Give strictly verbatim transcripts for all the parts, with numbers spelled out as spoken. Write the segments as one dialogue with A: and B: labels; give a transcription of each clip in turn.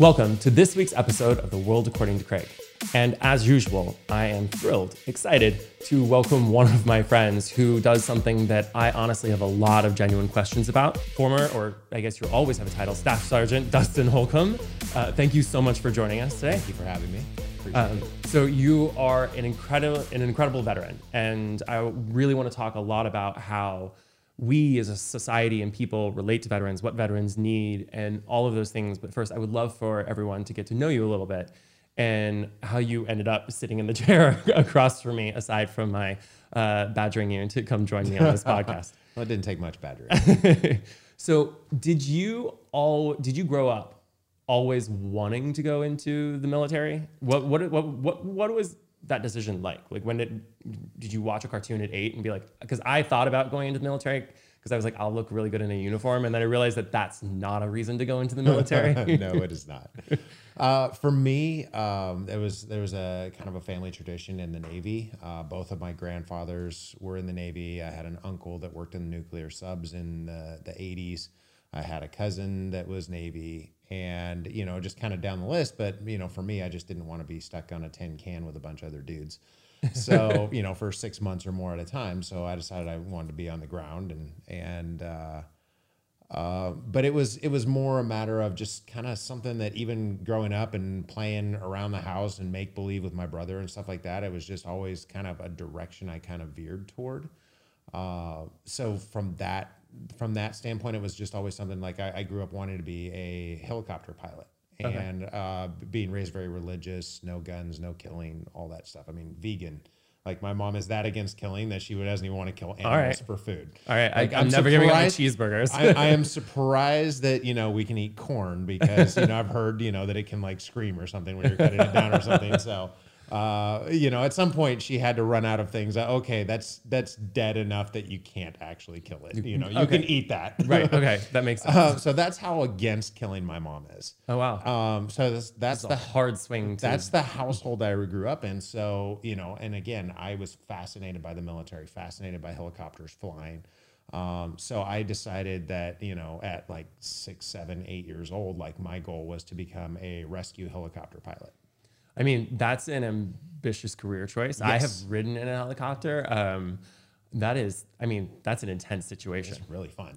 A: Welcome to this week's episode of The World According to Craig. And as usual, I am thrilled, excited to welcome one of my friends who does something that I honestly have a lot of genuine questions about. Former, or I guess you always have a title, Staff Sergeant Dustin Holcomb. Uh, thank you so much for joining us today.
B: Thank you for having me. Appreciate
A: Um,
B: it.
A: so you are an incredible, an incredible veteran, and I really want to talk a lot about how we as a society and people relate to veterans, what veterans need, and all of those things. But first, I would love for everyone to get to know you a little bit and how you ended up sitting in the chair across from me, aside from my uh, badgering you to come join me on this podcast.
B: Well, it didn't take much badgering.
A: So did you all, did you grow up always wanting to go into the military? What, what, what, what, what was that decision like? Like when did, did you watch a cartoon at eight and be like, because I thought about going into the military because I was like, I'll look really good in a uniform. And then I realized that that's not a reason to go into the military.
B: No, it is not. Uh, for me, um, there was there was a kind of a family tradition in the Navy. Uh, both of my grandfathers were in the Navy. I had an uncle that worked in the nuclear subs in the, the eighties. I had a cousin that was Navy, and, you know, just kind of down the list. But, you know, for me, I just didn't want to be stuck on a tin can with a bunch of other dudes. So, you know, for six months or more at a time. So I decided I wanted to be on the ground, and, and, uh, uh, but it was, it was more a matter of just kind of something that even growing up and playing around the house and make believe with my brother and stuff like that, it was just always kind of a direction I kind of veered toward. Uh, so from that, from that standpoint, it was just always something like I, I grew up wanting to be a helicopter pilot.
A: Okay.
B: And uh, being raised very religious, no guns, no killing, all that stuff. I mean, vegan. Like, my mom is that against killing that she doesn't even want to kill animals
A: right.
B: for food.
A: All right,
B: Like,
A: I, I'm,
B: I'm
A: never giving up my
B: surprised-
A: cheeseburgers.
B: I, I am surprised that, you know, we can eat corn because, you know, I've heard, you know, that it can like scream or something when you're cutting it down or something. So, uh, you know, at some point she had to run out of things. Uh, okay, that's that's dead enough that you can't actually kill it. You know, you
A: Okay.
B: can eat that.
A: Right, okay, that makes sense.
B: Uh, so that's how against killing my mom is.
A: Oh, wow.
B: Um, so that's, that's
A: It's a
B: the
A: hard swing to...
B: that's the household I grew up in. So, you know, and again, I was fascinated by the military, fascinated by helicopters flying. Um, so I decided that, you know, at like six, seven, eight years old, like my goal was to become a rescue helicopter pilot.
A: I mean, that's an ambitious career choice. I have
B: Yes.
A: ridden in a helicopter. Um, that is, I mean, that's an intense situation.
B: It's really fun.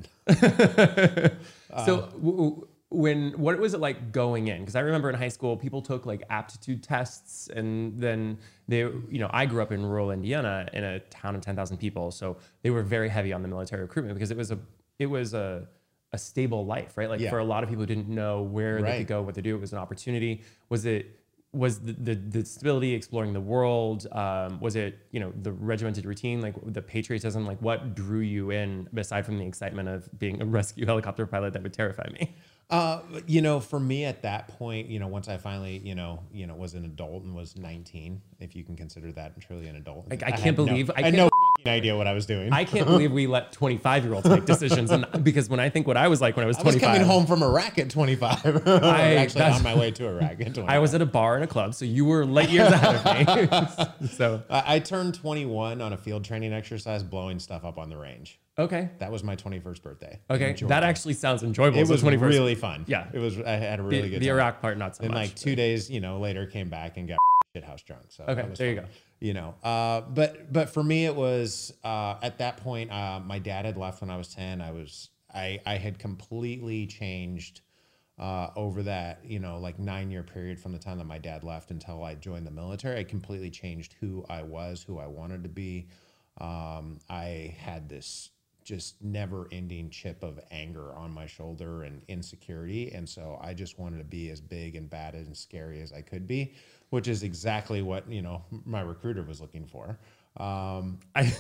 A: So w- w- when, what was it like going in? Because I remember in high school, people took like aptitude tests, and then they, you know, I grew up in rural Indiana in a town of ten thousand people. So they were very heavy on the military recruitment because it was a, it was a, a stable life, right? Like
B: Yeah.
A: for a lot of people who didn't know where they
B: Right.
A: could go, what to do, it was an opportunity. Was it, was the, the, the stability, exploring the world? Um, was it, you know, the regimented routine, like the patriotism, like what drew you in aside from the excitement of being a rescue helicopter pilot that would terrify me?
B: Uh, you know, for me at that point, you know, once I finally, you know, you know, was an adult and was nineteen, if you can consider that truly an adult.
A: Like, I
B: had
A: can't
B: no-
A: believe- I
B: I, had
A: can't-
B: no fucking idea what I was doing.
A: I can't believe we let twenty-five year olds make decisions. And because when I think what I was like when I was
B: I was
A: twenty-five,
B: coming home from Iraq at twenty-five.
A: I-
B: Actually
A: that's-
B: on my way to Iraq at twenty-five.
A: I was at a bar and a club. So you were light years ahead of me. So,
B: I I turned twenty-one on a field training exercise, blowing stuff up on the range.
A: okay.
B: That was my twenty-first birthday. in
A: Okay.
B: Georgia.
A: That actually sounds enjoyable.
B: it
A: So
B: was
A: twenty-first.
B: really fun.
A: Yeah.
B: it was. I had a really
A: the,
B: good
A: the
B: time.
A: Iraq part, not so
B: And
A: much.
B: like two days, you know, later, came back and got shit house drunk. So
A: Okay,
B: that was
A: there you
B: fun.
A: go.
B: You know, uh, but but for me, it was uh, at that point. Uh, my dad had left when I was ten. I was I I had completely changed uh, over that, you know, like nine year period from the time that my dad left until I joined the military. I completely changed who I was, who I wanted to be. Um, I had this just never ending chip of anger on my shoulder and insecurity. And so I just wanted to be as big and bad and scary as I could be, which is exactly what, you know, my recruiter was looking for. Um,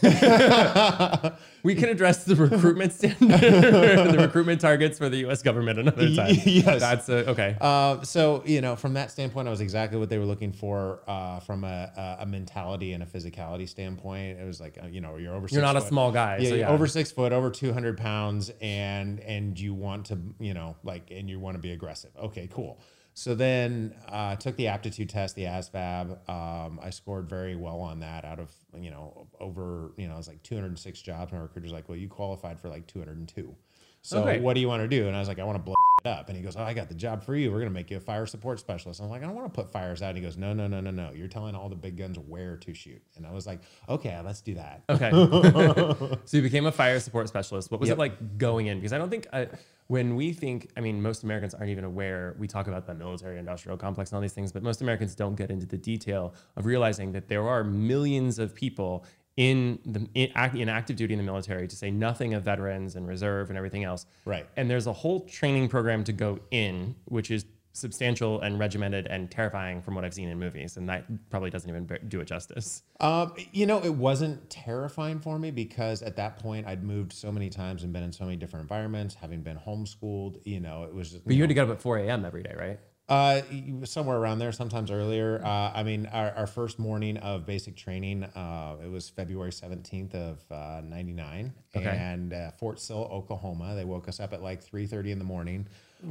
A: We can address the recruitment standard, the recruitment targets for the U S government another time.
B: Yes.
A: That's a, okay.
B: Uh, so, you know, from that standpoint, I was exactly what they were looking for uh, from a, a, a mentality and a physicality standpoint. It was like, uh, you know, you're over six
A: You're not a
B: foot.
A: small guy.
B: Yeah,
A: so
B: you're
A: yeah.
B: over six foot, over two hundred pounds, and and you want to, you know, like, and you want to be aggressive. Okay, cool. So then I uh, took the aptitude test, the A S V A B. Um, I scored very well on that out of, you know, over, you know, it was like two hundred six jobs. My recruiter's like, well, you qualified for like two hundred two. So
A: Okay.
B: what do you want to do? And I was like, I want to blow up. And he goes, oh, I got the job for you. We're going to make you a fire support specialist. I'm like, I don't want to put fires out. And he goes, no, no, no, no, no. You're telling all the big guns where to shoot. And I was like, okay, let's do that.
A: Okay. So you became a fire support specialist. What was
B: Yep.
A: it like going in? Because I don't think I, when we think, I mean, most Americans aren't even aware. We talk about the military industrial complex and all these things, but most Americans don't get into the detail of realizing that there are millions of people in the in, act- in active duty in the military, to say nothing of veterans and reserve and everything else.
B: Right.
A: And there's a whole training program to go in, which is substantial and regimented and terrifying from what I've seen in movies. And that probably doesn't even do it justice.
B: Um, you know, it wasn't terrifying for me because at that point I'd moved so many times and been in so many different environments, having been homeschooled, you know, it was just,
A: But you, you had to get up at four a.m. every day, right?
B: Uh, somewhere around there, sometimes earlier. Uh, I mean, our, our first morning of basic training, uh, it was February seventeenth of uh, ninety-nine,
A: Okay.
B: and uh, Fort Sill, Oklahoma. They woke us up at like three thirty in the morning,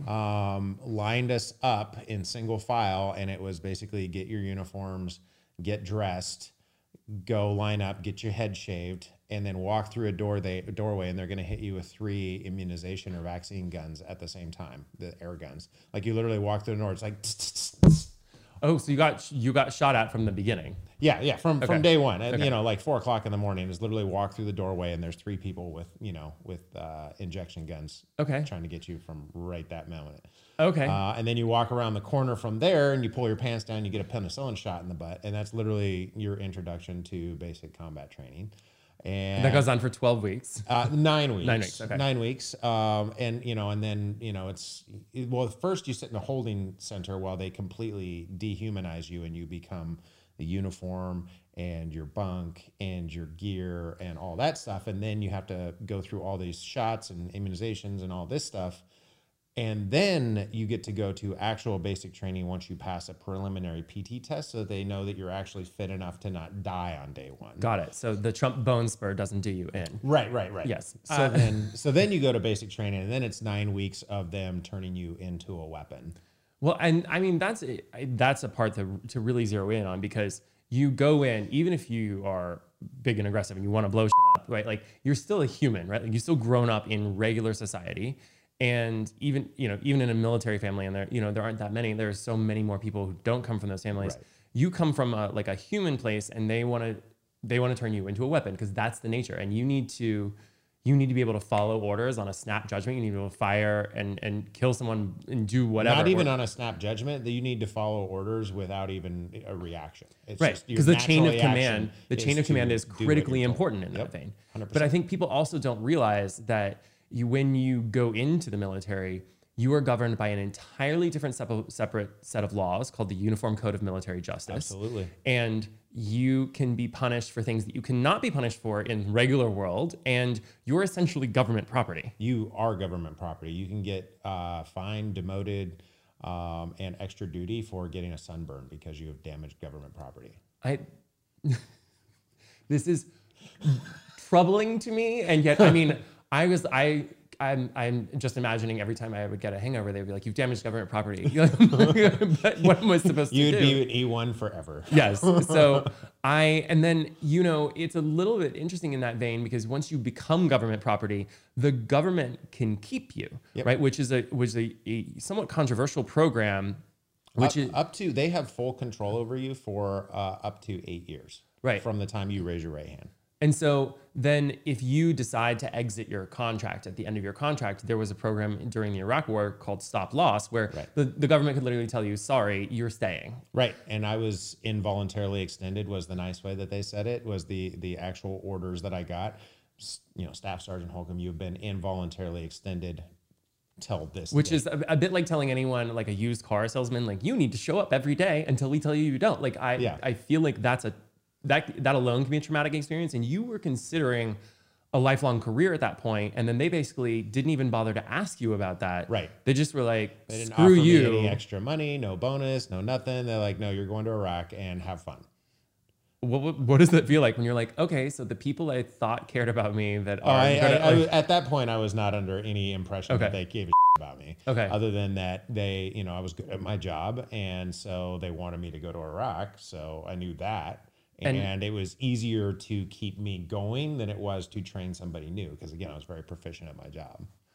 B: um, lined us up in single file, and it was basically get your uniforms, get dressed, go line up, get your head shaved, and then walk through a door they, a doorway, and they're going to hit you with three immunization or vaccine guns at the same time, the air guns. Like you literally walk through the door, it's like, tss, tss, tss.
A: Oh, so you got you got shot at from the beginning.
B: yeah, yeah, from
A: Okay.
B: from day one. And,
A: Okay.
B: You know, like four o'clock in the morning is literally walk through the doorway, and there's three people with, you know, with uh, injection guns
A: Okay.
B: trying to get you from right that moment.
A: Okay.
B: Uh, and then you walk around the corner from there, and you pull your pants down, you get a penicillin shot in the butt, and that's literally your introduction to basic combat training. And
A: that goes on for twelve weeks.
B: Uh, nine weeks.
A: Nine weeks, okay.
B: Nine weeks. Um, and you know, and then you know, it's well. First, you sit in a holding center while they completely dehumanize you, and you become the uniform and your bunk and your gear and all that stuff. And then you have to go through all these shots and immunizations and all this stuff. And then you get to go to actual basic training once you pass a preliminary P T test, so they know that you're actually fit enough to not die on day one.
A: Got it. So the Trump bone spur doesn't do you in.
B: Right, right, right.
A: Yes.
B: So
A: Uh,
B: then, so then you go to basic training, and then it's nine weeks of them turning you into a weapon.
A: Well, and I mean that's that's a part to to really zero in on, because you go in, even if you are big and aggressive and you want to blow shit up, right? Like you're still a human, right? Like you're still grown up in regular society. And even, you know, even in a military family, and there, you know, there aren't that many, there's so many more people who don't come from those families.
B: Right.
A: You come from a, like a human place, and they want to, they want to turn you into a weapon, because that's the nature. And you need to, you need to be able to follow orders on a snap judgment. You need to be able to fire and, and kill someone and do whatever.
B: Not even
A: or,
B: on a snap judgment, that you need to follow orders without even a reaction. It's
A: right,
B: just your
A: because the chain of
B: natural
A: command,
B: reaction
A: the chain
B: is
A: of command
B: to
A: is
B: do what you're
A: critically
B: told.
A: important in
B: Yep,
A: that vein.
B: one hundred percent.
A: But I think people also don't realize that you, when you go into the military, you are governed by an entirely different sep- separate set of laws called the Uniform Code of Military Justice.
B: Absolutely.
A: And you can be punished for things that you cannot be punished for in regular world, and you're essentially government property.
B: You are government property. You can get uh, fined, demoted, um, and extra duty for getting a sunburn because you have damaged government property.
A: I this is troubling to me, and yet I mean I was I I'm I'm just imagining every time I would get a hangover, they'd be like, "You've damaged government property." But what am I supposed to
B: You'd
A: do?
B: be an E one forever.
A: Yes. So I, and then, you know, it's a little bit interesting in that vein, because once you become government property, the government can keep you,
B: Yep.
A: right? Which is a, which is a, a somewhat controversial program, which
B: up,
A: is
B: up to, they have full control over you for uh, up to eight years.
A: Right.
B: From the time you raise your right hand.
A: And so then if you decide to exit your contract at the end of your contract, there was a program during the Iraq War called Stop Loss, where
B: Right.
A: the, the government could literally tell you, sorry, you're staying.
B: Right. And I was involuntarily extended, was the nice way that they said it, was the the actual orders that I got. S- You know, Staff Sergeant Holcomb, you've been involuntarily extended till this
A: Which
B: day.
A: is a, a bit like telling anyone, like a used car salesman, like, you need to show up every day until we tell you you don't. Like, I,
B: Yeah.
A: I feel like that's a, that, that alone can be a traumatic experience. And you were considering a lifelong career at that point, and then they basically didn't even bother to ask you about that.
B: Right.
A: They just were like,
B: They didn't
A: screw
B: offer
A: you.
B: me any extra money, no bonus, no nothing. They're like, no, you're going to Iraq and have fun.
A: What, what, what does that feel like when you're like, okay, so the people I thought cared about me that
B: Oh,
A: are
B: I,
A: gonna,
B: I, I,
A: like-
B: at that point, I was not under any impression
A: Okay.
B: that they gave a about me.
A: Okay.
B: Other than that, they, you know, I was good at my job, and so they wanted me to go to Iraq. So I knew that. And,
A: And-
B: it was easier to keep me going than it was to train somebody new. Because again, I was very proficient at my job.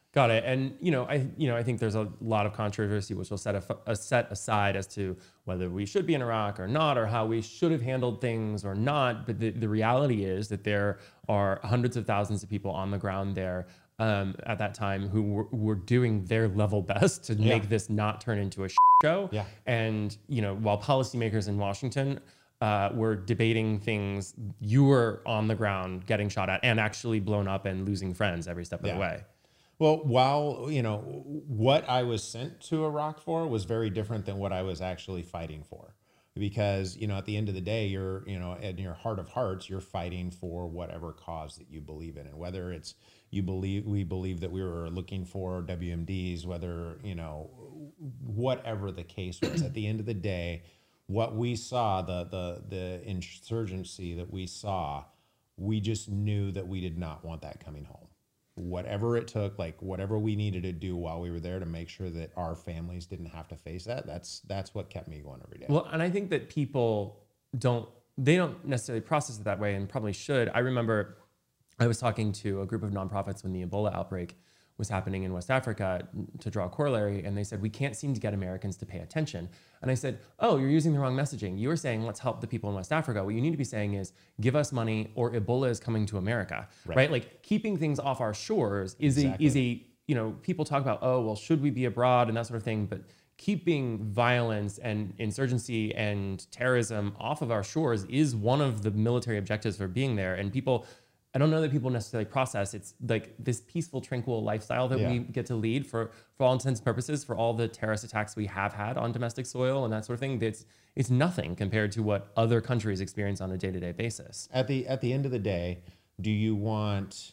A: Got it. And you know, I you know I think there's a lot of controversy which will set a, a set aside as to whether we should be in Iraq or not, or how we should have handled things or not. But the, the reality is that there are hundreds of thousands of people on the ground there um, at that time who were, were doing their level best to
B: Yeah.
A: make this not turn into a show.
B: Yeah.
A: And you know, while policymakers in Washington uh, were debating things, you were on the ground getting shot at and actually blown up and losing friends every step of
B: Yeah.
A: the way.
B: Well, while, you know, what I was sent to Iraq for was very different than what I was actually fighting for. Because, you know, at the end of the day, you're, you know, in your heart of hearts, you're fighting for whatever cause that you believe in. And whether it's you believe, we believe that we were looking for W M Ds, whether, you know, whatever the case was, at the end of the day, what we saw, the, the, the insurgency that we saw, we just knew that we did not want that coming home. Whatever it took, like whatever we needed to do while we were there to make sure that our families didn't have to face that. That's that's what kept me going every day.
A: Well, and I think that people don't, they don't necessarily process it that way, and probably should. I remember I was talking to a group of nonprofits when the Ebola outbreak was happening in West Africa, to draw a corollary, and they said, we can't seem to get Americans to pay attention. And I said, oh, you're using the wrong messaging. You were saying, let's help the people in West Africa. What you need to be saying is, give us money or Ebola is coming to America, right? right? Like keeping things off our shores is exactly. a, is a, you know, people talk about, oh, well, should we be abroad and that sort of thing, but keeping violence and insurgency and terrorism off of our shores is one of the military objectives for being there. And people, I don't know that people necessarily process it's like this peaceful, tranquil lifestyle that yeah. we get to lead for, for all intents and purposes, for all the terrorist attacks we have had on domestic soil and that sort of thing. It's, it's nothing compared to what other countries experience on a day-to-day basis.
B: At the, at the end of the day, do you want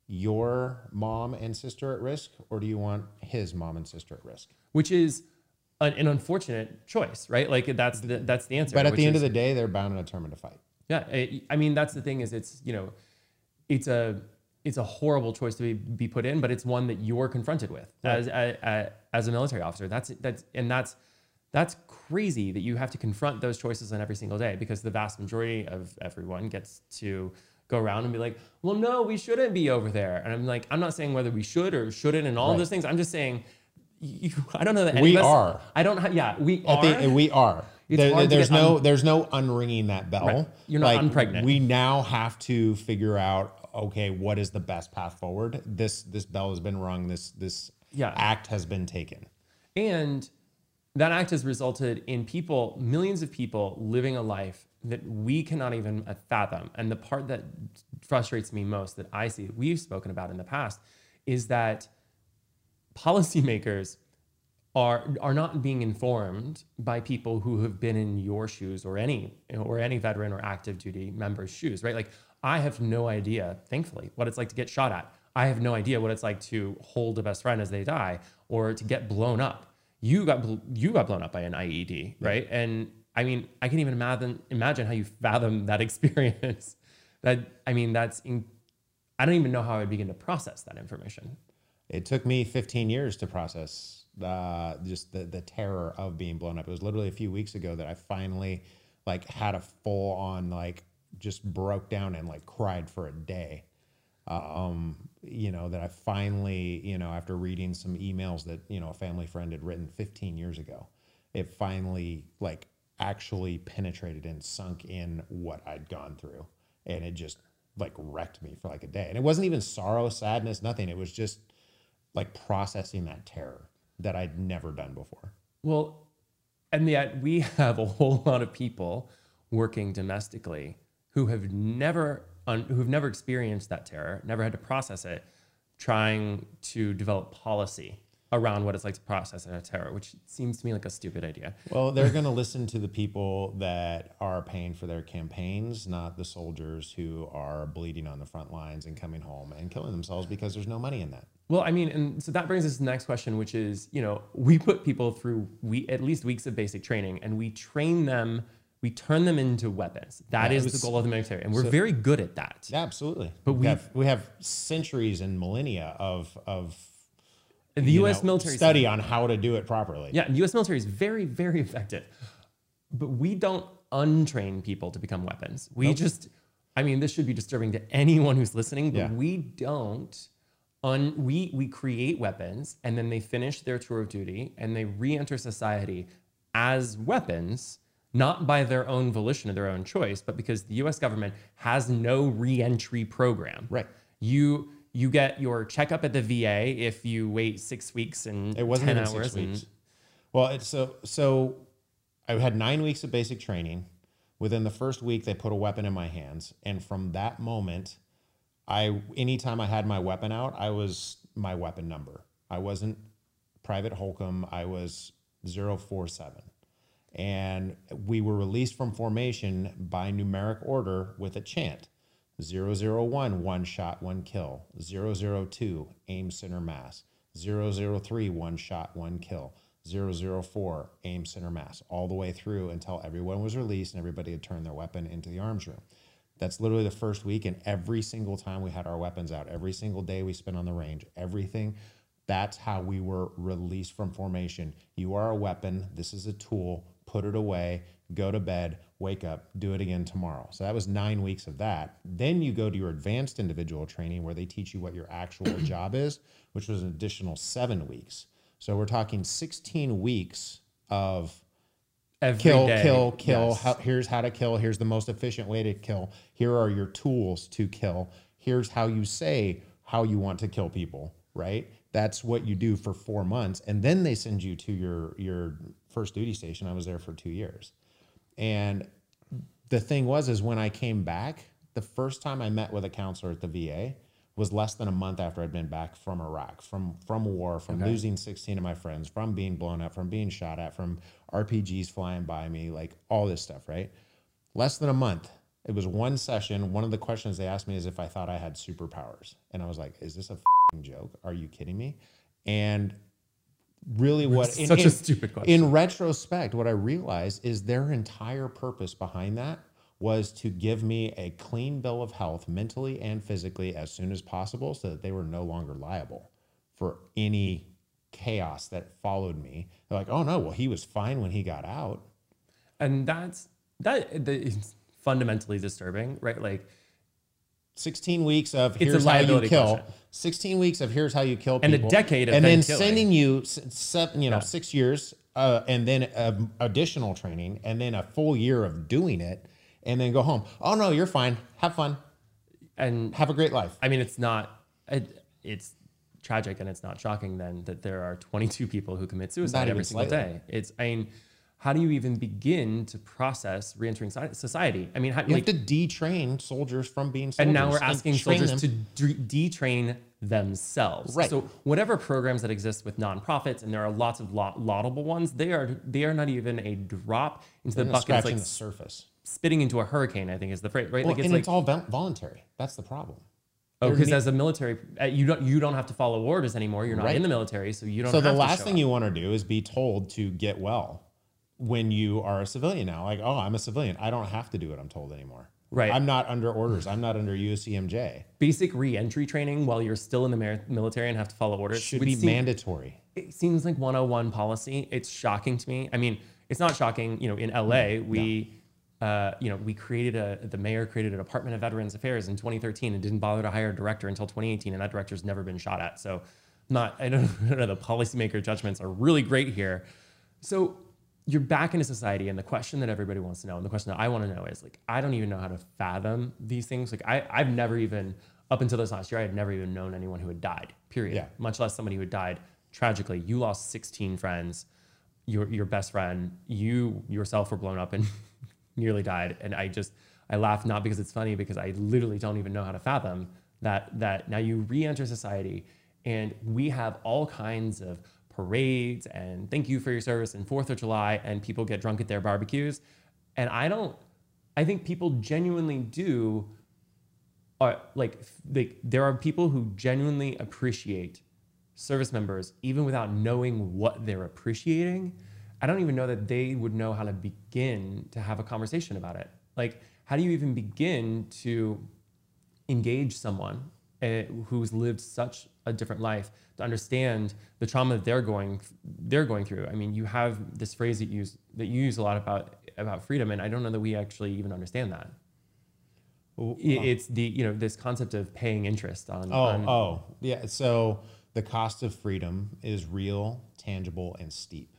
B: your mom and sister at risk, or do you want his mom and sister at risk?
A: Which is an, an unfortunate choice, right? Like that's the, that's the answer.
B: But at the end
A: is,
B: of the day, they're bound and determined to fight.
A: Yeah. It, I mean, that's the thing is it's, you know, it's a, it's a horrible choice to be, be put in, but it's one that you're confronted with right. as, a, as a military officer. That's, that's, and that's, that's crazy that you have to confront those choices on every single day, because the vast majority of everyone gets to go around and be like, well, no, we shouldn't be over there. And I'm like, I'm not saying whether we should or shouldn't and all right. of those things. I'm just saying, you, I don't know that any
B: we
A: of us,
B: are.
A: I don't have, yeah, we
B: At
A: are.
B: The, we are. There, there's no, un- there's no unringing that bell.
A: Right. You're not
B: like,
A: unpregnant.
B: We now have to figure out, okay, what is the best path forward? This, this bell has been rung. This, this
A: yeah.
B: act has been taken.
A: And that act has resulted in people, millions of people living a life that we cannot even fathom. And the part that frustrates me most that I see, we've spoken about in the past, is that policymakers are are not being informed by people who have been in your shoes or any or any veteran or active duty member's shoes, right? Like I have no idea, thankfully, what it's like to get shot at. I have no idea what it's like to hold a best friend as they die or to get blown up. You got you got blown up by an I E D, right? Yeah. And I mean, I can't even imagine imagine how you fathom that experience. That I mean, that's in, I don't even know how I begin to process that information.
B: It took me fifteen years to process uh, just the the terror of being blown up. It was literally a few weeks ago that I finally like had a full on like just broke down and like cried for a day. Um, you know, that I finally, you know, after reading some emails that, you know, a family friend had written fifteen years ago, it finally like actually penetrated and sunk in what I'd gone through. And it just like wrecked me for like a day. And it wasn't even sorrow, sadness, nothing. It was just like processing that terror that I'd never done before.
A: Well, and yet we have a whole lot of people working domestically who have never un, who've never experienced that terror, never had to process it, trying to develop policy around what it's like to process a terror, which seems to me like a stupid idea.
B: Well, they're going to listen to the people that are paying for their campaigns, not the soldiers who are bleeding on the front lines and coming home and killing themselves because there's no money in that.
A: Well, I mean, and so that brings us to the next question, which is, you know, we put people through we at least weeks of basic training and we train them, we turn them into weapons. That yeah, is was, the goal of the military. And we're so, very good at that.
B: Yeah, absolutely.
A: But
B: we have, we have centuries and millennia of, of
A: the U S know, military
B: study on how to do it properly.
A: Yeah, the U S military is very, very effective. But we don't untrain people to become weapons. We nope. just, I mean, this should be disturbing to anyone who's listening, but yeah. we don't un, we we create weapons, and then they finish their tour of duty and they re-enter society as weapons, not by their own volition or their own choice, but because the U S government has no re-entry program.
B: Right.
A: You you get your checkup at the V A if you wait six weeks and
B: It wasn't
A: ten
B: even
A: hours.
B: six weeks.
A: And,
B: Well, it's so so. I had nine weeks of basic training. Within the first week, they put a weapon in my hands, and from that moment, I anytime I had my weapon out, I was my weapon number. I wasn't Private Holcomb. I was zero four seven, and we were released from formation by numeric order with a chant: zero zero one, one shot, one kill; zero zero two, aim center mass; zero zero three, one shot, one kill; zero zero four, aim center mass, all the way through until everyone was released and everybody had turned their weapon into the arms room. That's literally the first week, and every single time we had our weapons out, every single day we spent on the range, everything, that's how we were released from formation. You are a weapon. This is a tool. Put it away. Go to bed. Wake up. Do it again tomorrow. So that was nine weeks of that. Then you go to your advanced individual training where they teach you what your actual job is, which was an additional seven weeks. So we're talking sixteen weeks of
A: Every
B: kill,
A: day.
B: kill, kill.
A: Yes.
B: How, here's how to kill. Here's the most efficient way to kill. Here are your tools to kill. Here's how you say how you want to kill people, right? That's what you do for four months. And then they send you to your, your first duty station. I was there for two years. And the thing was, is when I came back, the first time I met with a counselor at the V A was less than a month after I'd been back from Iraq, from from war, from
A: Okay.
B: losing sixteen of my friends, from being blown up, from being shot at, from R P Gs flying by me, like all this stuff, right? Less than a month. It was one session. One of the questions they asked me is if I thought I had superpowers. And I was like, is this a f***ing joke? Are you kidding me? And really what... in-
A: Such a
B: in-
A: stupid question.
B: In retrospect, what I realized is their entire purpose behind that was to give me a clean bill of health mentally and physically as soon as possible so that they were no longer liable for any chaos that followed me. They're like, oh no, well, he was fine when he got out.
A: And that's that that is fundamentally disturbing, right? Like
B: sixteen weeks of
A: It's a
B: here's how you
A: liability
B: kill.
A: question.
B: sixteen weeks of here's how you kill
A: And a
B: people.
A: decade of
B: and
A: then
B: then
A: killing.
B: sending you s- seven, you know,
A: Yeah.
B: six years uh, and then um, additional training and then a full year of doing it and then go home. Oh no, you're fine. Have fun.
A: and
B: Have a great life.
A: I mean, it's not it, it's tragic and it's not shocking then that there are twenty-two people who commit suicide
B: even
A: every single
B: slightly.
A: day. It's I mean, how do you even begin to process reentering soci- society? I mean, how,
B: You
A: like,
B: have to detrain soldiers from being soldiers.
A: and now we're asking
B: train
A: soldiers
B: them.
A: to de- detrain themselves.
B: Right.
A: So whatever programs that exist with nonprofits, and there are lots of laud- laudable ones, they are they are not even a drop into the
B: They're
A: bucket. It's
B: scratching
A: like
B: the surface.
A: spitting into a hurricane, I think is the phrase, right?
B: Well,
A: like it's
B: and
A: like
B: it's all vol- voluntary. That's the problem.
A: oh,
B: they're
A: because
B: ne-
A: as a military, uh, you don't you don't have to follow orders anymore. You're not
B: Right.
A: in the military, so you don't.
B: So
A: have
B: the
A: to
B: last
A: show
B: thing
A: up.
B: you want to do is be told to get well when you are a civilian now. Like, oh, I'm a civilian. I don't have to do what I'm told anymore.
A: Right.
B: I'm not under orders. I'm not under U S C M J.
A: basic re-entry training while you're still in the mer- military and have to follow orders
B: Should
A: would
B: be
A: seem-
B: mandatory.
A: It seems like one oh one policy. It's shocking to me. I mean, it's not shocking. You know, in L A, we, uh, you know, we created a, the mayor created a Department of Veterans Affairs in twenty thirteen and didn't bother to hire a director until twenty eighteen, and that director's never been shot at. So, not I don't, I don't know. The policymaker judgments are really great here. So you're back into society, and the question that everybody wants to know, and the question that I want to know is like, I don't even know how to fathom these things. Like, I, I've never even up until this last year, I had never even known anyone who had died. Period.
B: Yeah.
A: Much less somebody who had died tragically. You lost sixteen friends, your your best friend, you yourself were blown up and nearly died. And I just I laugh not because it's funny, because I literally don't even know how to fathom that that now you re-enter society and we have all kinds of parades and thank you for your service and Fourth of July, and people get drunk at their barbecues. And I don't I think people genuinely do are like they, there are people who genuinely appreciate service members even without knowing what they're appreciating. I don't even know that they would know how to begin to have a conversation about it. Like, how do you even begin to engage someone uh, who's lived such a different life to understand the trauma that they're going they're going through? I mean, you have this phrase that you use that you use a lot about about freedom, and I don't know that we actually even understand that. It's the, you know, this concept of paying interest on.
B: Oh,
A: on,
B: oh, yeah. So the cost of freedom is real, tangible, and steep.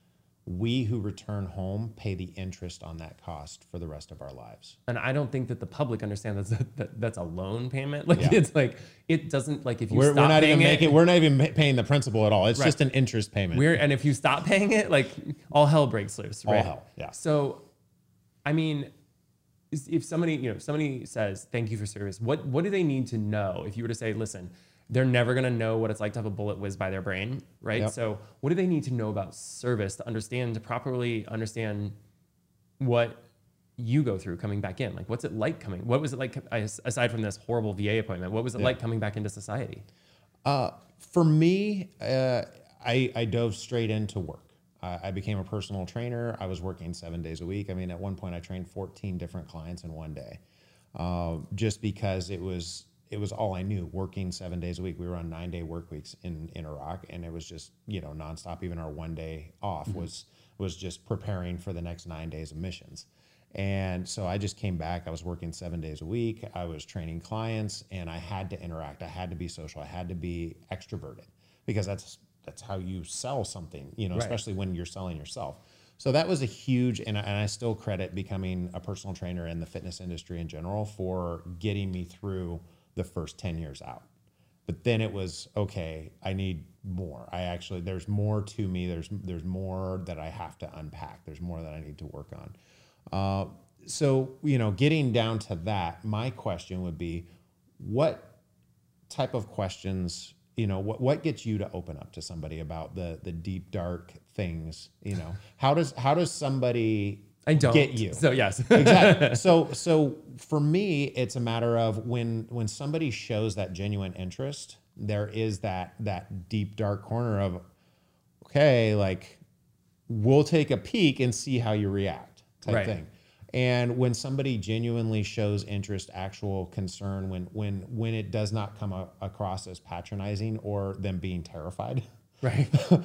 B: We who return home pay the interest on that cost for the rest of our lives.
A: And I don't think that the public understands that's that, that's a loan payment. Like,
B: Yeah.
A: it's like, it doesn't, like, if you
B: We're,
A: stop
B: we're not
A: paying
B: even
A: it,
B: making, we're not even ma- paying the principal at all. It's
A: Right.
B: just an interest payment.
A: we're, and if you stop paying it, like, all hell breaks loose,
B: All
A: right?
B: hell, yeah.
A: So, I mean, is- if somebody, you know, somebody says, thank you for service, what, what do they need to know? If you were to say, listen, they're never going to know what it's like to have a bullet whiz by their brain, right?
B: Yep.
A: So what do they need to know about service to understand, to properly understand what you go through coming back in? Like, what's it like coming? What was it like, aside from this horrible V A appointment, what was it
B: Yeah.
A: like coming back into society?
B: Uh, for me, uh, I, I dove straight into work. Uh, I became a personal trainer. I was working seven days a week. I mean, at one point I trained fourteen different clients in one day, uh, just because it was, it was all I knew, working seven days a week. We were on nine day work weeks in, in Iraq, and it was just, you know, nonstop. Even our one day off mm-hmm. was, was just preparing for the next nine days of missions. And so I just came back. I was working seven days a week. I was training clients, and I had to interact. I had to be social. I had to be extroverted, because that's that's how you sell something, you know,
A: Right.
B: especially when you're selling yourself. So that was a huge, and I, and I still credit becoming a personal trainer in the fitness industry in general for getting me through the first ten years out. But then it was, okay, I need more. I actually, there's more to me. There's there's more that I have to unpack. There's more that I need to work on. Uh, so, you know, getting down to that, my question would be, what type of questions, you know, what, what gets you to open up to somebody about the, the deep, dark things, you know, how does, how does somebody
A: I don't
B: get you?
A: So yes.
B: Exactly. So, so for me, it's a matter of when, when somebody shows that genuine interest, there is that, that deep, dark corner of, okay, like, we'll take a peek and see how you react. Type
A: Right.
B: thing. And when somebody genuinely shows interest, actual concern, when when when it does not come a, across as patronizing or them being terrified,
A: Right.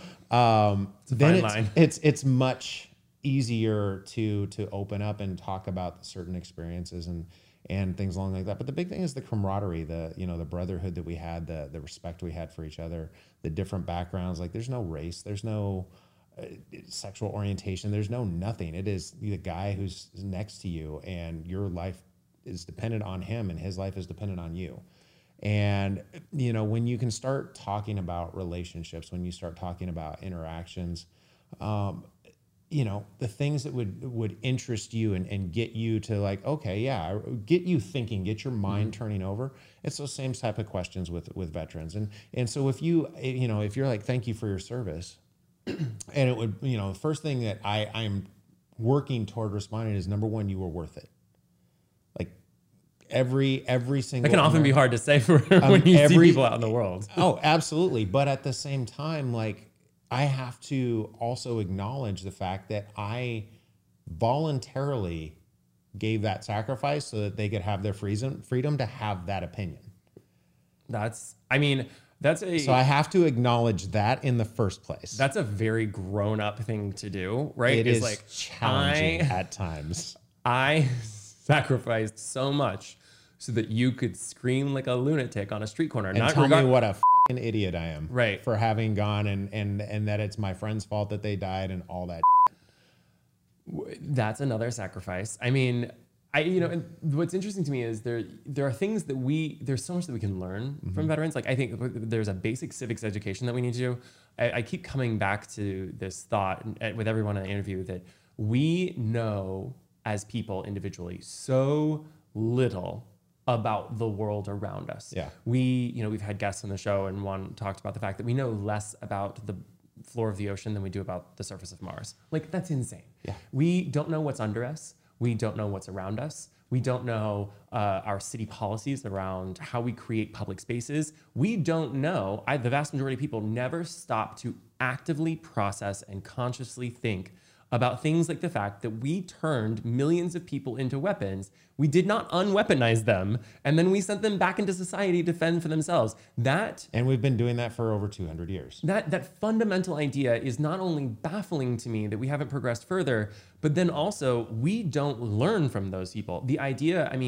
B: um,
A: It's a
B: then
A: fine
B: it's,
A: line.
B: it's it's much easier to to open up and talk about certain experiences and and things along like that. But the big thing is the camaraderie, the you know the brotherhood that we had, the the respect we had for each other, the different backgrounds. Like, there's no race, there's no Uh, sexual orientation, there's no nothing. It is the guy who's next to you, and your life is dependent on him, and his life is dependent on you. And you know, when you can start talking about relationships, when you start talking about interactions, um, you know, the things that would would interest you and, and get you to, like, okay, yeah, get you thinking, get your mind mm-hmm. turning over. It's those same type of questions with with veterans. And and so if you you know if you're like, thank you for your service. And it would, you know, the first thing that I, I'm working toward responding is, number one, you were worth it. Like, every, every single.
A: That can often
B: American,
A: be hard to say for
B: um,
A: when you
B: every,
A: see people out in the world.
B: Oh, absolutely. But at the same time, like, I have to also acknowledge the fact that I voluntarily gave that sacrifice so that they could have their freedom, freedom to have that opinion.
A: That's, I mean, That's a
B: so I have to acknowledge that in the first place.
A: That's a very grown up thing to do, right?
B: It
A: it's
B: is
A: like
B: challenging
A: I,
B: at times.
A: I sacrificed so much so that you could scream like a lunatic on a street corner.
B: And
A: Not
B: tell
A: regard-
B: me what a fucking idiot I am,
A: Right.
B: for having gone and and and that it's my friend's fault that they died and all that.
A: That's another sacrifice. I mean, I, you know, and what's interesting to me is there, there are things that we, there's so much that we can learn mm-hmm. from veterans. Like, I think there's a basic civics education that we need to do. I, I keep coming back to this thought with everyone I interview that we know as people individually so little about the world around us.
B: Yeah.
A: We, you know, we've had guests on the show, and one talked about the fact that we know less about the floor of the ocean than we do about the surface of Mars. Like, that's insane.
B: Yeah.
A: We don't know what's under us. We don't know what's around us. We don't know uh, our city policies around how we create public spaces. We don't know, I, the vast majority of people never stop to actively process and consciously think about things like the fact that we turned millions of people into weapons. We did not unweaponize them, and then we sent them back into society to fend for themselves. That
B: And we've been doing that for over two hundred years.
A: That that fundamental idea is not only baffling to me that we haven't progressed further, but then also we don't learn from those people. The idea, I mean,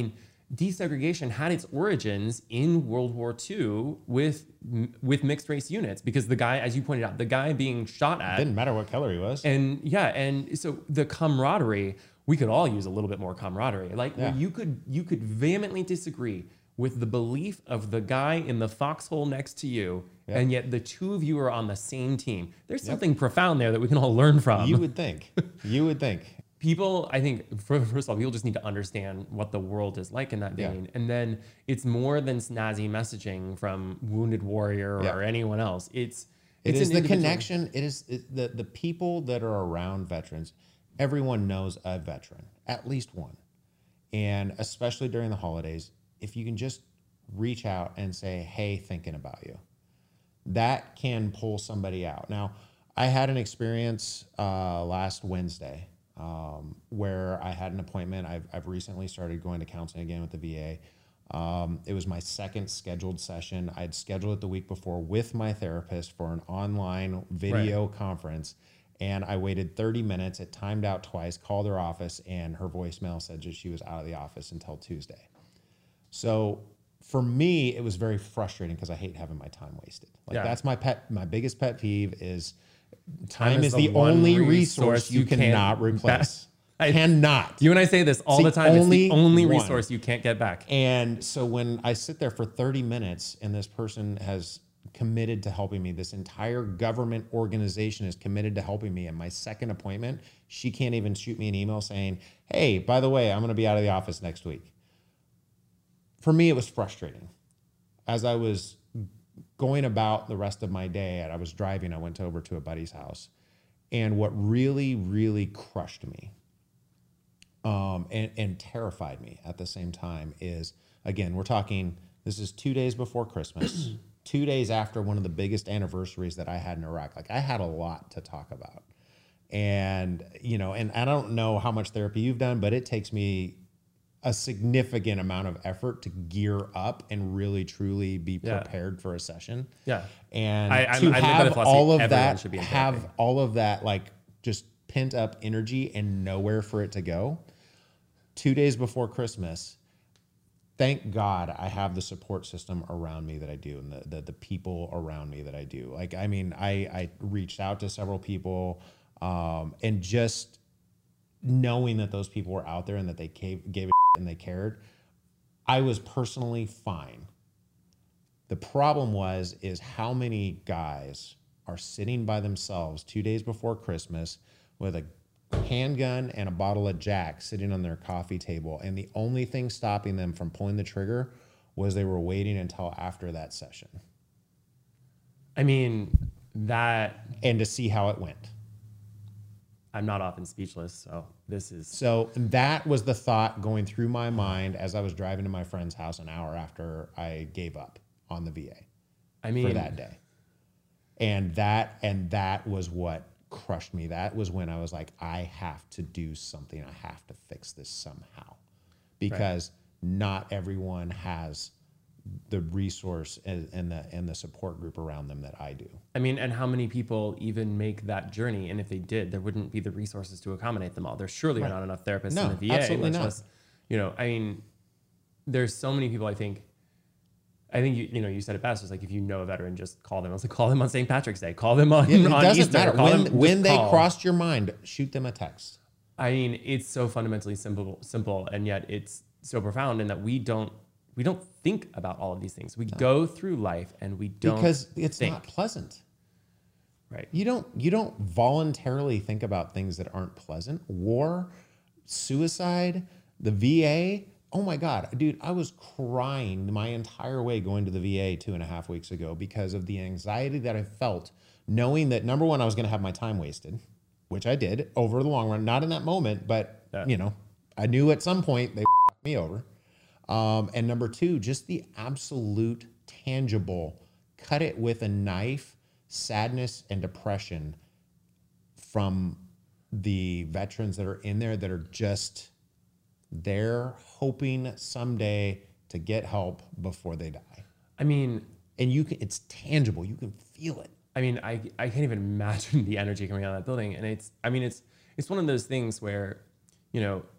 A: desegregation had its origins in World War Two with with mixed race units, because the guy, as you pointed out, the guy being shot at,
B: Didn't matter what color he was.
A: and yeah, and so the camaraderie, we could all use a little bit more camaraderie. Like
B: Yeah.
A: where you could you could vehemently disagree with the belief of the guy in the foxhole next to you,
B: Yep.
A: and yet the two of you are on the same team. There's
B: Yep.
A: something profound there that we can all learn from.
B: You would think. You would think.
A: People, I think, first of all, people just need to understand what the world is like in that
B: Yeah.
A: vein. And then it's more than snazzy messaging from Wounded Warrior
B: Yeah.
A: or anyone else. It's
B: It
A: it's
B: is
A: an
B: the
A: individual-
B: connection. It is it, the the people that are around veterans. Everyone knows a veteran, at least one, and especially during the holidays, if you can just reach out and say, "Hey, thinking about you," that can pull somebody out. Now, I had an experience uh, last Wednesday um, where I had an appointment. I've I've recently started going to counseling again with the V A. Um, it was my second scheduled session. I'd scheduled it the week before with my therapist for an online video conference. And I waited thirty minutes. It timed out twice, called her office, and her voicemail said that she was out of the office until Tuesday. So for me, it was very frustrating because I hate having my time wasted. Like
A: Yeah.
B: that's my pet, my biggest pet peeve is
A: Time
B: time,
A: is
B: is
A: the
B: the,
A: one
B: only
A: resource
B: resource you
A: you can't
B: cannot replace.
A: I-
B: cannot.
A: You and I say this all
B: It's
A: the
B: the
A: time. It's the
B: only
A: only
B: one.
A: resource you can't get back.
B: And so when I sit there for thirty minutes and this person has committed to helping me, this entire government organization is committed to helping me, and my second appointment, she can't even shoot me an email saying, "Hey, by the way, I'm going to be out of the office next week." For me, it was frustrating. As I was going about the rest of my day, and I was driving, I went over to a buddy's house. And what really, really crushed me um, and, and terrified me at the same time is, again, we're talking, this is two days before Christmas, two days after one of the biggest anniversaries that I had in Iraq. Like I had a lot to talk about. And, you know, and I don't know how much therapy you've done, but it takes me a significant amount of effort to gear up and really truly be
A: Yeah.
B: prepared for a session.
A: Yeah.
B: And
A: I- I'm-
B: to
A: I live by the
B: have
A: philosophy
B: all of
A: everyone
B: that,
A: should be in
B: have
A: therapy.
B: all of that like just pent up energy and nowhere for it to go. Two days before Christmas, thank God I have the support system around me that I do, and the the, the people around me that I do. Like, I mean, I, I reached out to several people, um, and just knowing that those people were out there and that they gave, gave a shit and they cared, I was personally fine. The problem was, is how many guys are sitting by themselves two days before Christmas with a handgun and a bottle of Jack sitting on their coffee table. And the only thing stopping them from pulling the trigger was they were waiting until after that session
A: I mean, that
B: and to see how it went.
A: I'm not often speechless, so this is
B: So that was the thought going through my mind as I was driving to my friend's house an hour after I gave up on the V A
A: I mean
B: for that day. And that, and that was what crushed me. That was when I was like, I have to do something. I have to fix this somehow, because not everyone has the resource and, and the and the support group around them that I do.
A: I mean, and how many people even make that journey? And if they did, there wouldn't be the resources to accommodate them all. There surely
B: Right.
A: are not enough therapists
B: No,
A: in the V A.
B: absolutely
A: much
B: not.
A: less, you know, I mean, there's so many people. I think, I think you, you know, you said it best. It's like if you know a veteran, just call them. I was like, call them on Saint Patrick's Day. Call them on,
B: It, it
A: on
B: doesn't
A: Easter.
B: matter
A: Call
B: when
A: them,
B: when
A: just
B: they
A: call.
B: crossed your mind. Shoot them a text.
A: I mean, it's so fundamentally simple, simple, and yet it's so profound in that we don't we don't think about all of these things. We go through life and we don't
B: Because it's
A: think.
B: not pleasant.
A: Right.
B: You don't you don't voluntarily think about things that aren't pleasant. War, suicide, the V A. Oh my God, dude, I was crying my entire way going to the V A two and a half weeks ago because of the anxiety that I felt, knowing that number one, I was going to have my time wasted, which I did over the long run. Not in that moment, but
A: Yeah.
B: you know, I knew at some point they would fuck me over. Um, and number two, just the absolute tangible, cut it with a knife, sadness and depression from the veterans that are in there that are just there hoping someday to get help before they die.
A: I mean,
B: And you can, it's tangible. You can feel it.
A: I mean, I I can't even imagine the energy coming out of that building. And it's I mean, it's it's one of those things where, you know,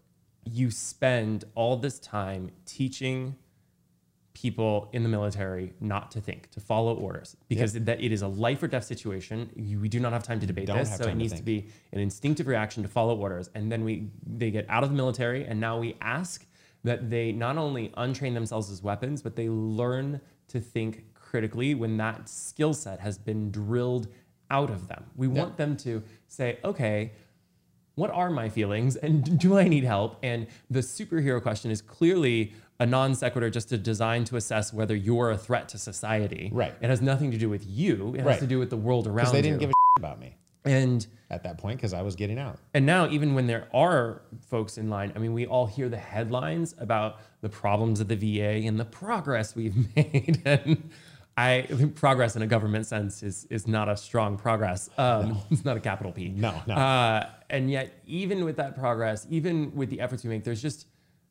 A: you spend all this time teaching people in the military not to think, to follow orders, because yep. that it is a life or death situation. You, we do not have time to debate this, so it needs to, to be an instinctive reaction to follow orders. And then we they get out of the military, and now we ask that they not only untrain themselves as weapons, but they learn to think critically when that skill set has been drilled out of them. We yep. want them to say, okay, what are my feelings and do I need help? And the superhero question is clearly a non sequitur, just to design to assess whether you're a threat to society.
B: Right.
A: It has nothing to do with you. It has
B: right.
A: to do with the world around you.
B: Because they didn't
A: you.
B: give a shit about me.
A: And
B: at that point, because I was getting out.
A: And now, even when there are folks in line, I mean, we all hear the headlines about the problems of the V A and the progress we've made. And I think progress in a government sense is is not a strong progress. Um, no. It's not a capital P.
B: No, no.
A: Uh, and yet, even with that progress, even with the efforts we make, there's just,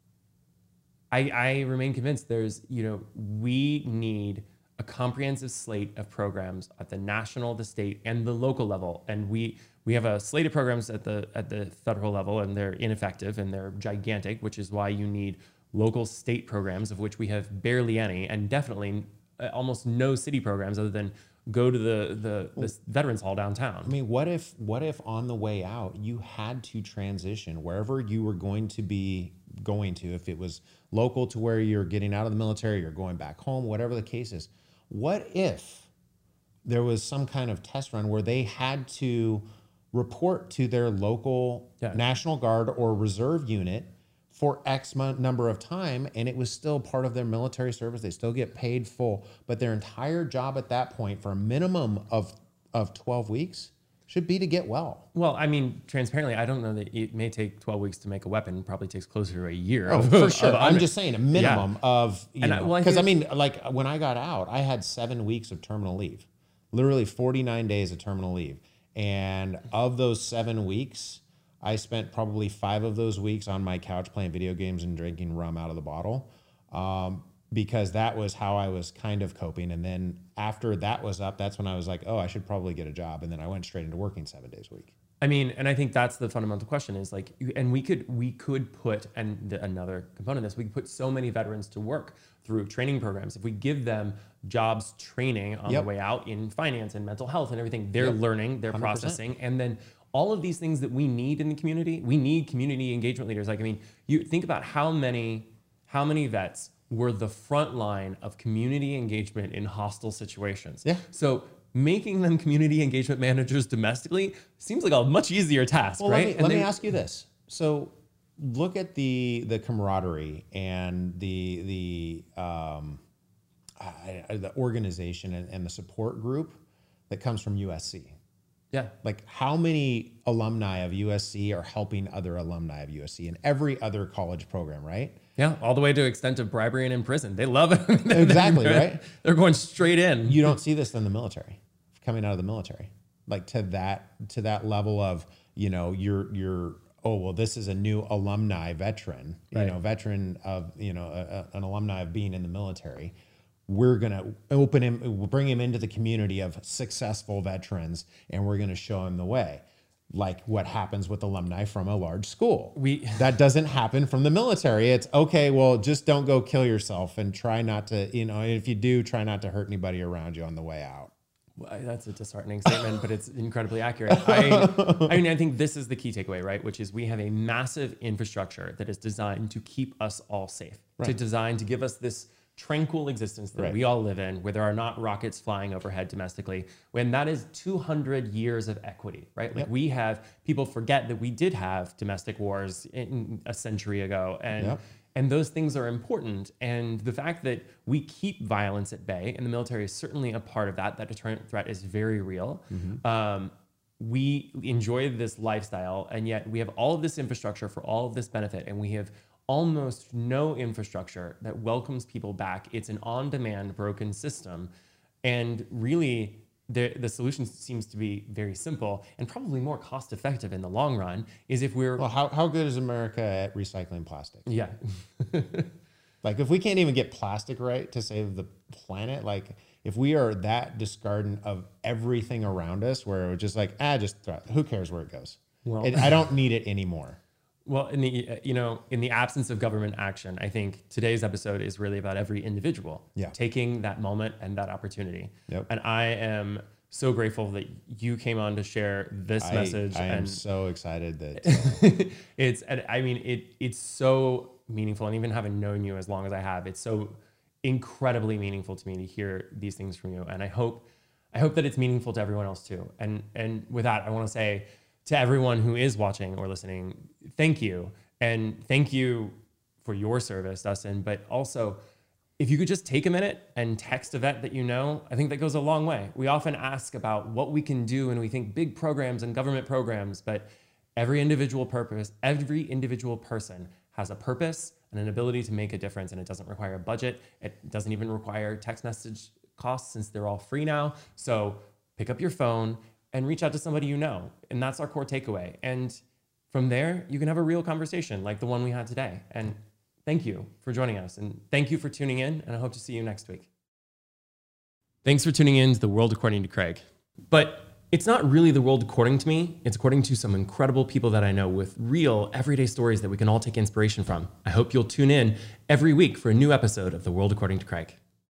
A: I, I remain convinced there's, you know, we need a comprehensive slate of programs at the national, the state, and the local level. And we we have a slate of programs at the at the federal level, and they're ineffective and they're gigantic, which is why you need local state programs, of which we have barely any, and definitely almost no city programs other than go to the, the, the Veterans Hall downtown.
B: I mean, what if what if on the way out you had to transition wherever you were going to be going to, if it was local to where you're getting out of the military, you're going back home, whatever the case is. What if there was some kind of test run where they had to report to their local yeah. National Guard or reserve unit for X number of time, and it was still part of their military service? They still get paid full, but their entire job at that point for a minimum of, of twelve weeks should be to get well.
A: Well, I mean, transparently, I don't know that it may take twelve weeks to make a weapon. It probably takes closer to a year.
B: Oh,
A: of,
B: for sure.
A: Of,
B: I'm just saying a minimum yeah. of, you
A: and
B: know, because I, well, I, I mean, like when I got out, I had seven weeks of terminal leave, literally forty-nine days of terminal leave. And of those seven weeks, I spent probably five of those weeks on my couch playing video games and drinking rum out of the bottle, um, because that was how I was kind of coping. And then after that was up, that's when I was like, oh, I should probably get a job. And then I went straight into working seven days a week.
A: I mean, and I think that's the fundamental question is like, and we could we could put, and the, another component of this, we could put so many veterans to work through training programs. If we give them jobs training on
B: yep.
A: the way out in finance and mental health and everything, they're yep. learning, they're one hundred percent processing, and then all of these things that we need in the community, we need community engagement leaders. Like, I mean, you think about how many, how many vets were the front line of community engagement in hostile situations.
B: Yeah.
A: So making them community engagement managers domestically seems like a much easier task,
B: well,
A: right?
B: Let me, let they, me ask you this. So look at the the camaraderie and the the um, uh, the organization and, and the support group that comes from U S C.
A: Yeah.
B: Like how many alumni of U S C are helping other alumni of U S C and every other college program, right?
A: Yeah, all the way to extent of bribery and in prison. They love it.
B: Exactly,
A: they're,
B: right?
A: They're going straight in.
B: You don't see this in the military, coming out of the military. Like to that to that level of, you know, you're you're oh, well, this is a new alumni veteran, you right. know, veteran of, you know, a, a, an alumni of being in the military. We're going to open him, we'll bring him into the community of successful veterans, and we're going to show him the way. Like what happens with alumni from a large school. We that doesn't happen from the military. It's okay, well, just don't go kill yourself and try not to, you know, if you do, try not to hurt anybody around you on the way out.
A: Well, that's a disheartening statement, but it's incredibly accurate. I, I mean, I think this is the key takeaway, right? Which is we have a massive infrastructure that is designed to keep us all safe, right. to design to give us this tranquil existence that right. we all live in, where there are not rockets flying overhead domestically, when that is two hundred years of equity, right? Like yep. we have, people forget that we did have domestic wars in a century ago, and yep. and those things are important. And the fact that we keep violence at bay, and the military is certainly a part of that, that deterrent threat is very real. Mm-hmm. Um, we enjoy this lifestyle, and yet we have all of this infrastructure for all of this benefit, and we have almost no infrastructure that welcomes people back. It's an on-demand broken system. And really, the, the solution seems to be very simple and probably more cost-effective in the long run, is if we're...
B: Well, how, how good is America at recycling plastic?
A: Yeah.
B: Like, if we can't even get plastic right to save the planet, like, if we are that discardant of everything around us, where we're just like, ah, just throw it. Who cares where it goes? Well, it, I don't need it anymore.
A: Well, in the uh, you know, in the absence of government action, I think today's episode is really about every individual
B: Yeah.
A: taking that moment and that opportunity.
B: Yep.
A: And I am so grateful that you came on to share this
B: I,
A: message.
B: I am
A: and
B: so excited that uh,
A: it's, and I mean, it it's so meaningful. And even having known you as long as I have, it's so incredibly meaningful to me to hear these things from you. And I hope, I hope that it's meaningful to everyone else too. And and with that, I want to say to everyone who is watching or listening, thank you. And thank you for your service, Dustin, but also if you could just take a minute and text a vet that you know, I think that goes a long way. We often ask about what we can do and we think big programs and government programs, but every individual purpose, every individual person has a purpose and an ability to make a difference. And it doesn't require a budget. It doesn't even require text message costs since they're all free now. So pick up your phone and reach out to somebody you know. And that's our core takeaway. And from there, you can have a real conversation like the one we had today. And thank you for joining us. And thank you for tuning in. And I hope to see you next week. Thanks for tuning in to The World According to Craig. But it's not really the world according to me. It's according to some incredible people that I know with real everyday stories that we can all take inspiration from. I hope you'll tune in every week for a new episode of The World According to Craig.